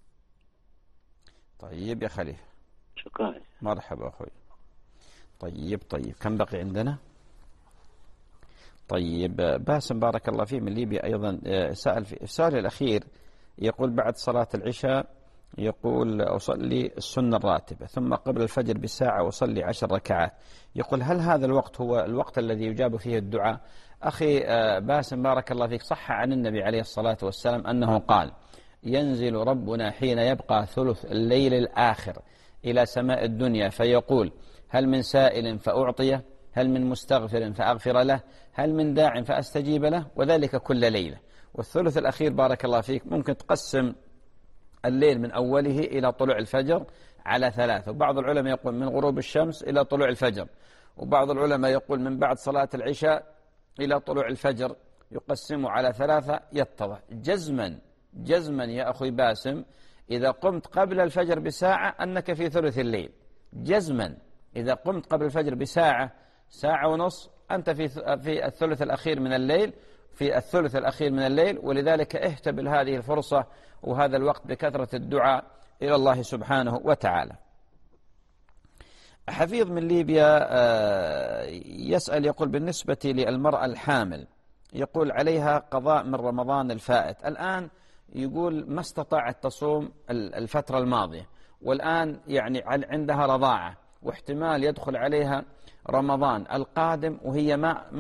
طيب يا خليفة. شكرا. مرحبا أخوي. طيب كم بقي عندنا؟ طيب باسم بارك الله فيه من ليبيا أيضا سأل في السؤال الأخير، يقول بعد صلاة العشاء يقول أصلي السنة الراتبة ثم قبل الفجر بساعة أصلي 10 ركعات. يقول هل هذا الوقت هو الوقت الذي يجاب فيه الدعاء؟ أخي باسم بارك الله فيك، صح عن النبي عليه الصلاة والسلام أنه قال ينزل ربنا حين يبقى ثلث الليل الآخر إلى سماء الدنيا فيقول هل من سائل فأعطيه، هل من مستغفر فأغفر له، هل من داع فأستجيب له، وذلك كل ليلة. والثلث الأخير بارك الله فيك ممكن تقسم الليل من أوله إلى طلوع الفجر على 3، وبعض العلماء يقول من غروب الشمس إلى طلوع الفجر، وبعض العلماء يقول من بعد صلاة العشاء إلى طلوع الفجر، يقسمه على 3 يتضح. جزما يا أخي باسم إذا قمت قبل الفجر بساعة أنك في ثلث الليل، جزما إذا قمت قبل الفجر بساعة، ساعة ونص، أنت في الثلث الأخير من الليل، ولذلك اهتبل هذه الفرصة وهذا الوقت بكثرة الدعاء إلى الله سبحانه وتعالى. حفيظ من ليبيا يسأل يقول بالنسبة للمرأة الحامل يقول عليها قضاء من رمضان الفائت، الآن يقول ما استطاعت تصوم الفترة الماضية، والآن يعني عندها رضاعة واحتمال يدخل عليها رمضان القادم وهي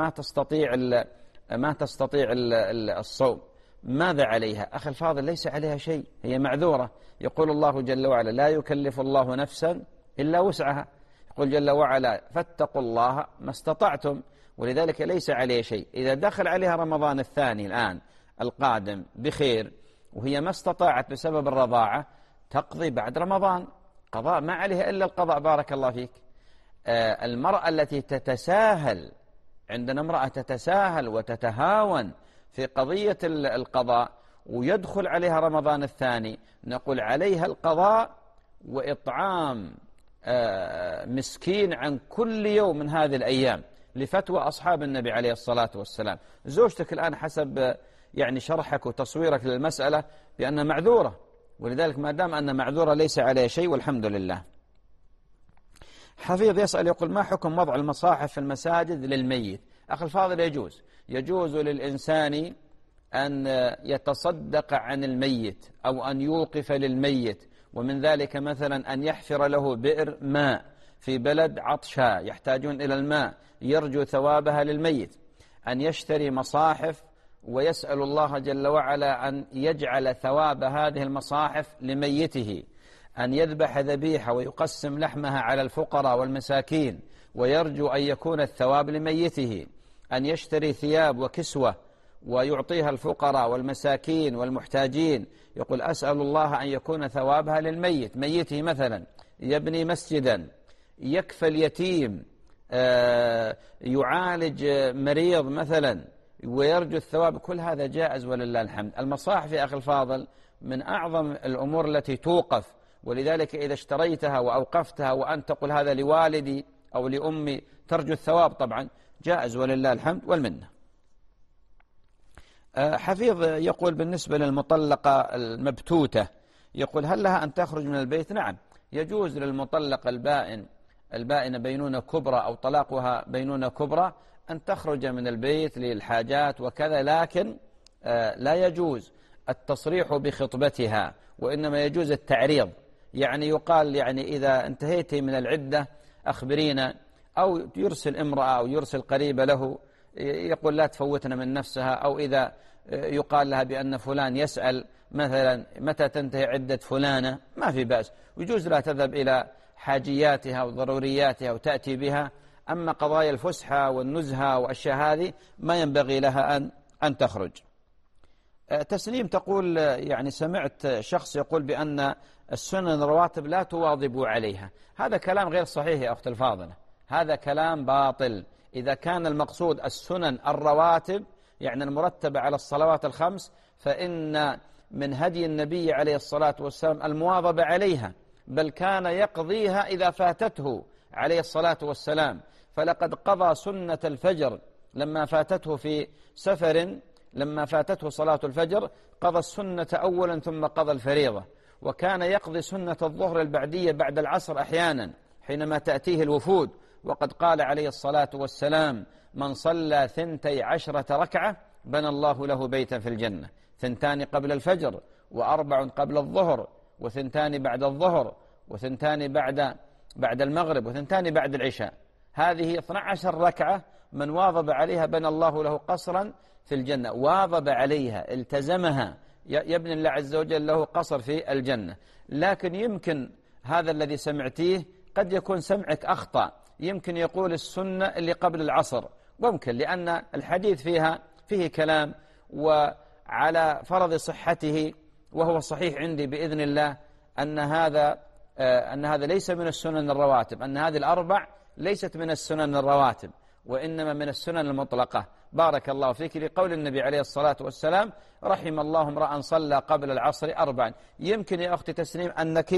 ما تستطيع الصوم، ماذا عليها؟ أخي الفاضل ليس عليها شيء، هي معذورة. يقول الله جل وعلا لا يكلف الله نفسا إلا وسعها، يقول جل وعلا فاتقوا الله ما استطعتم، ولذلك ليس عليه شيء. إذا دخل عليها رمضان الثاني الآن القادم بخير وهي ما استطاعت بسبب الرضاعة تقضي بعد رمضان قضاء، ما عليها إلا القضاء بارك الله فيك. المرأة التي تتساهل، عندنا امرأة تتساهل وتتهاون في قضية القضاء ويدخل عليها رمضان الثاني، نقول عليها القضاء وإطعام مسكين عن كل يوم من هذه الأيام لفتوى أصحاب النبي عليه الصلاة والسلام. زوجتك الآن حسب يعني شرحك وتصويرك للمسألة بأنها معذورة، ولذلك ما دام أن معذورة ليس عليه شيء والحمد لله. حفيظ يسأل يقول ما حكم وضع المصاحف في المساجد للميت؟ أخي الفاضل يجوز للإنسان أن يتصدق عن الميت أو أن يوقف للميت، ومن ذلك مثلا أن يحفر له بئر ماء في بلد عطشاء يحتاجون إلى الماء يرجو ثوابها للميت، أن يشتري مصاحف ويسأل الله جل وعلا أن يجعل ثواب هذه المصاحف لميته، أن يذبح ذبيحة ويقسم لحمها على الفقراء والمساكين ويرجو أن يكون الثواب لميته، أن يشتري ثياب وكسوة ويعطيها الفقراء والمساكين والمحتاجين، يقول أسأل الله أن يكون ثوابها للميت، ميته مثلا يبني مسجدا، يكفى اليتيم، يعالج مريض مثلا ويرجو الثواب، كل هذا جائز ولله الحمد. المصاحف يا أخي الفاضل من أعظم الأمور التي توقف، ولذلك إذا اشتريتها وأوقفتها وأن تقول هذا لوالدي أو لأمي ترجو الثواب طبعا جائز ولله الحمد والمنة. حفيظ يقول بالنسبة للمطلقة المبتوتة، يقول هل لها أن تخرج من البيت؟ نعم، يجوز للمطلقة البائنة بينونة كبرى أو طلاقها بينونة كبرى أن تخرج من البيت للحاجات وكذا، لكن لا يجوز التصريح بخطبتها، وإنما يجوز التعريض، يعني يقال يعني إذا انتهيت من العدة أخبرينا، أو يرسل امرأة أو يرسل قريبة له يقول لا تفوتنا من نفسها، أو إذا يقال لها بأن فلان يسأل مثلا متى تنتهي عدة فلانة ما في بأس، ويجوز لها تذهب إلى حاجياتها وضرورياتها وتأتي بها. أما قضايا الفسحة والنزهة وأشياء هذه ما ينبغي لها أن تخرج. تسليم تقول يعني سمعت شخص يقول بأن السنن الرواتب لا تواظبوا عليها، هذا كلام غير صحيح يا أخت الفاضلة، هذا كلام باطل. إذا كان المقصود السنن الرواتب يعني المرتبة على الصلوات الخمس، فإن من هدي النبي عليه الصلاة والسلام المواظبة عليها، بل كان يقضيها إذا فاتته عليه الصلاة والسلام، فلقد قضى سنة الفجر لما فاتته في سفر، لما فاتته صلاة الفجر قضى السنة أولا ثم قضى الفريضة، وكان يقضي سنة الظهر البعدية بعد العصر أحيانا حينما تأتيه الوفود، وقد قال عليه الصلاة والسلام من صلى 12 ركعة بنى الله له بيتا في الجنة، 2 قبل الفجر و4 قبل الظهر و2 بعد الظهر و2 بعد المغرب و2 بعد العشاء، هذه 12 ركعة من واظب عليها بنى الله له قصرا في الجنة، واظب عليها التزمها يبني الله عز وجل له قصر في الجنة. لكن يمكن هذا الذي سمعتيه قد يكون سمعك أخطأ، يمكن يقول السنة اللي قبل العصر، ممكن لأن الحديث فيه كلام، وعلى فرض صحته وهو صحيح عندي بإذن الله أن هذا ليس من السنن الرواتب، أن هذه الأربع ليست من السنن الرواتب وإنما من السنن المطلقة. بارك الله فيك، لقول النبي عليه الصلاة والسلام رحم الله امرأ صلى قبل العصر 4. يمكن يا أختي تسليم أنك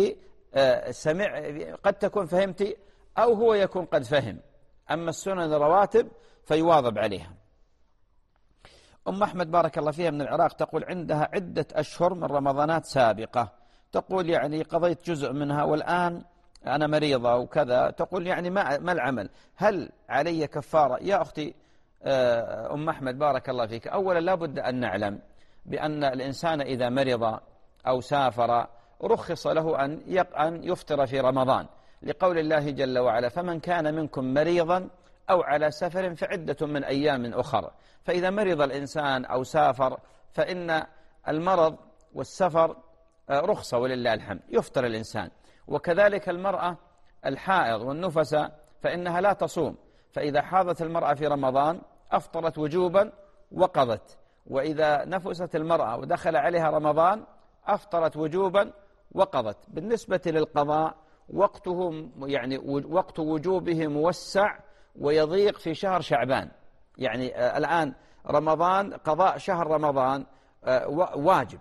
قد تكون فهمتي أو هو يكون قد فهم، أما السنن الرواتب فيواظب عليها. أم أحمد بارك الله فيها من العراق تقول عندها عدة أشهر من رمضانات سابقة، تقول يعني قضيت جزء منها والآن أنا مريضة وكذا، تقول يعني ما العمل، هل علي كفارة؟ يا أختي أم أحمد بارك الله فيك، أولا لابد أن نعلم بأن الإنسان إذا مرض أو سافر رخص له أن يفطر في رمضان، لقول الله جل وعلا فمن كان منكم مريضا أو على سفر فعدة من أيام أخر. فإذا مرض الإنسان أو سافر فإن المرض والسفر رخصة ولله الحمد، يفطر الإنسان. وكذلك المرأة الحائض والنفسة فإنها لا تصوم، فإذا حاضت المرأة في رمضان أفطرت وجوبا وقضت، وإذا نفست المرأة ودخل عليها رمضان أفطرت وجوبا وقضت. بالنسبة للقضاء وقته يعني وقت وجوبه موسع ويضيق في شهر شعبان، يعني الآن رمضان قضاء شهر رمضان واجب،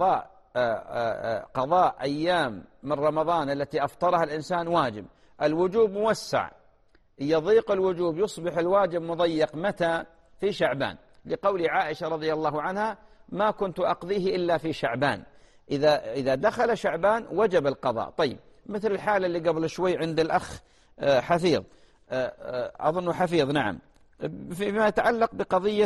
قضاء أيام من رمضان التي أفطرها الإنسان واجب، الوجوب موسع، يضيق الوجوب يصبح الواجب مضيق متى؟ في شعبان، لقول عائشة رضي الله عنها ما كنت أقضيه إلا في شعبان، إذا دخل شعبان وجب القضاء. طيب مثل الحالة اللي قبل شوي عند الأخ حفيظ، أظن حفيظ نعم، فيما يتعلق بقضية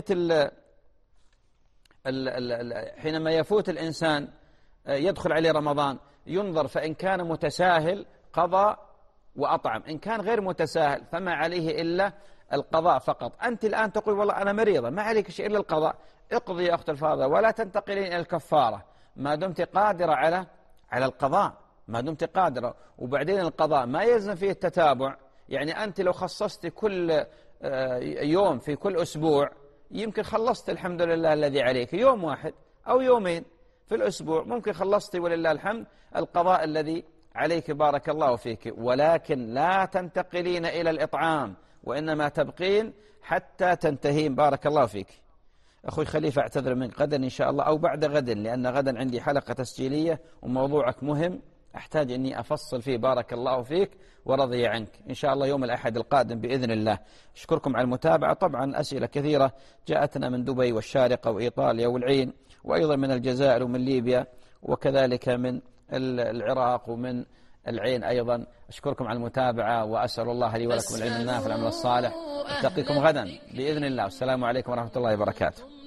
حينما يفوت الإنسان يدخل عليه رمضان ينظر، فإن كان متساهل قضى وأطعم. إن كان غير متساهل فما عليه إلا القضاء فقط. أنت الآن تقول والله أنا مريضة، ما عليك شيء إلا القضاء، اقضي يا أخت الفاضلة ولا تنتقلين إلى الكفارة ما دمت قادرة على القضاء، ما دمت قادرة. وبعدين القضاء ما يلزم فيه التتابع، يعني أنت لو خصصت كل يوم في كل أسبوع يمكن خلصت الحمد لله الذي عليك يوم واحد أو يومين في الأسبوع، ممكن خلصت ولله الحمد القضاء الذي عليك بارك الله فيك. ولكن لا تنتقلين إلى الإطعام، وإنما تبقين حتى تنتهين بارك الله فيك. أخوي خليفة أعتذر منك، غدا إن شاء الله أو بعد غد، لأن غدا عندي حلقة تسجيلية وموضوعك مهم أحتاج أني أفصل فيه بارك الله فيك ورضي عنك إن شاء الله يوم الأحد القادم بإذن الله. أشكركم على المتابعة. طبعا أسئلة كثيرة جاءتنا من دبي والشارقة وإيطاليا والعين، وأيضا من الجزائر ومن ليبيا، وكذلك من العراق ومن العين أيضا. أشكركم على المتابعة وأسأل الله لي ولكم العلم النافع والعمل الصالح. ألتقيكم غدا بإذن الله، والسلام عليكم ورحمة الله وبركاته.